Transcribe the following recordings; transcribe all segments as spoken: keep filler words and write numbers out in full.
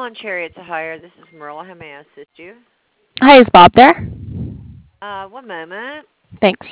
calling Chariot to Hire. This is Merle. How may I assist you? Hi, is Bob there? Uh, one moment. Thanks.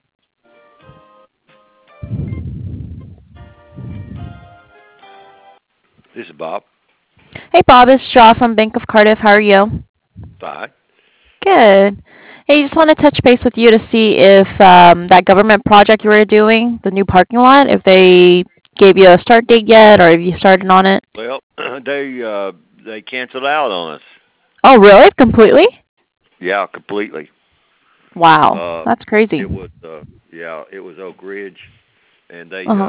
This is Bob. Hey, Bob, it's Shaw from Bank of Cardiff. How are you? Fine. Good. Hey, just want to touch base with you to see if um, that government project you were doing, the new parking lot, if they gave you a start date yet, or if you started on it. Well, they uh, they canceled out on us. Oh, really? Completely? Yeah, completely. Wow, Uh, that's crazy. it was uh, yeah, it was Oak Ridge, and they Uh huh. uh,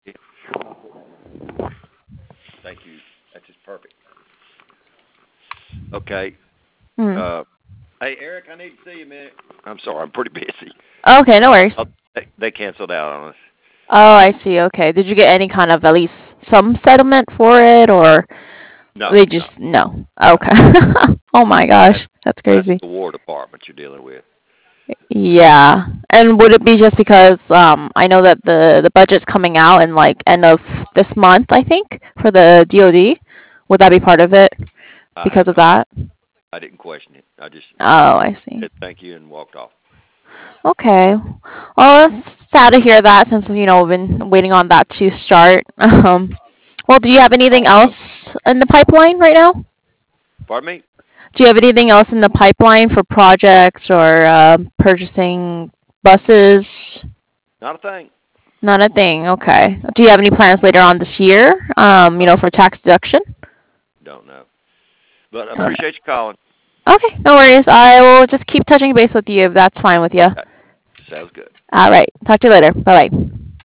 thank you. That's just perfect. Okay. Hmm. Uh, hey, Eric, I need to see you a minute. I'm sorry, I'm pretty busy. Okay, no worries. Uh, they, they canceled out on us. Oh, I see. Okay. Did you get any kind of at least some settlement for it, or No, they no, just no? Okay. Oh my gosh, that's that's that's crazy. the War Department you're dealing with. Yeah. And would it be just because um I know that the the budget's coming out in like end of this month, I think, for the D O D? Would that be part of it I because have of no idea. that? I didn't question it. I just Oh, I see. said thank you and walked off. Okay. Well, it's sad to hear that since you know we've been waiting on that to start. Um well, do you have anything else Also, in the pipeline right now? pardon me? Do you have anything else in the pipeline for projects or uh, purchasing buses? Not a thing. Not a thing. Okay. Do you have any plans later on this year? Um, you No, know, for tax deduction? don't know. But I Okay. appreciate you calling. Okay, no worries. I will just keep touching base with you if that's fine with you. That sounds good. All right. Talk to you later. Bye bye.